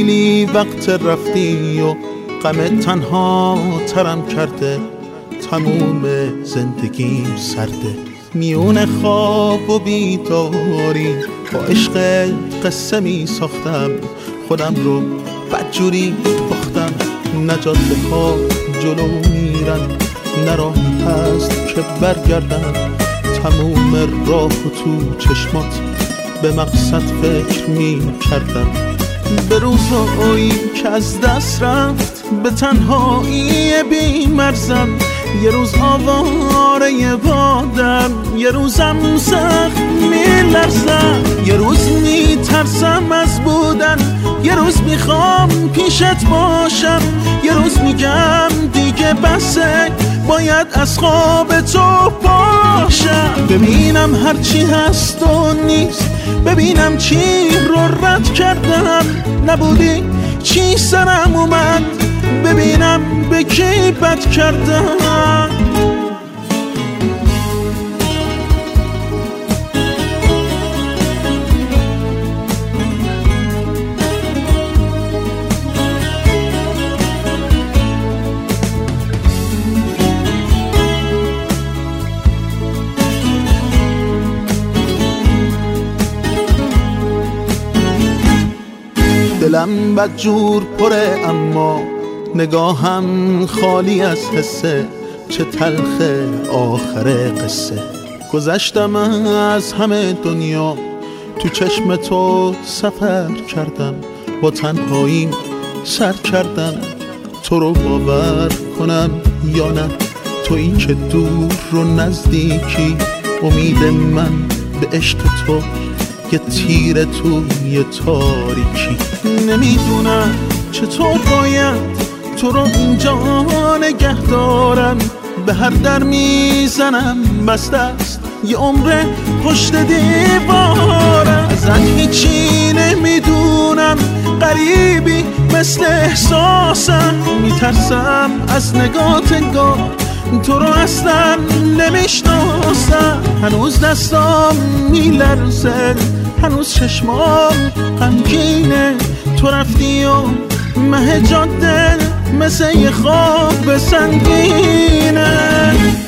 خیلی وقت رفتی و غم تنها ترم کرده، تموم زندگیم سرده. میون خواب و بیداری با عشق قصه می ساختم، خودم رو بدجوری باختم. نجات ها جلو میرن، نه راهی هست که برگردم. تموم راه تو چشمات به مقصد فکر می کردم. به روزایی که از دست رفت، به تنهایی بی مرزم. یه روز آواره بادم، یه روزم سخت می لرزم. یه روز می ترسم از بودن، یه روز میخوام پیشت باشم. یه روز میگم دیگه بسه، باید از خواب تو باشم. ببینم هرچی هست و نیست، ببینم چی رو رد کردم. نبودی چی سرم اومد، ببینم به کی بد کردم. دلم بدجور پره اما نگاهم خالی از حسه. چه تلخه آخر قصه. گذشتم از همه دنیا، تو چشم تو سفر کردم. با تنهاییم سر کردم، تو رو باور کنم یا نه. تویی که دور رو نزدیکی، امید من به عشق تو یه تیر توی تاریکی. نمیدونم چطور باید تو رو اینجا نگه دارم. به هر در میزنم بسته است، یه عمر پشت دیوارم. ازت هیچی نمیدونم، غریبی مثل احساسم. میترسم از نگات انگار تو رو اصلا نمیشناسم. هنوز دستام میلرزه، هنوز چشمام غمگینه. تو رفتی و مه جاده مثل یه خواب سنگینه.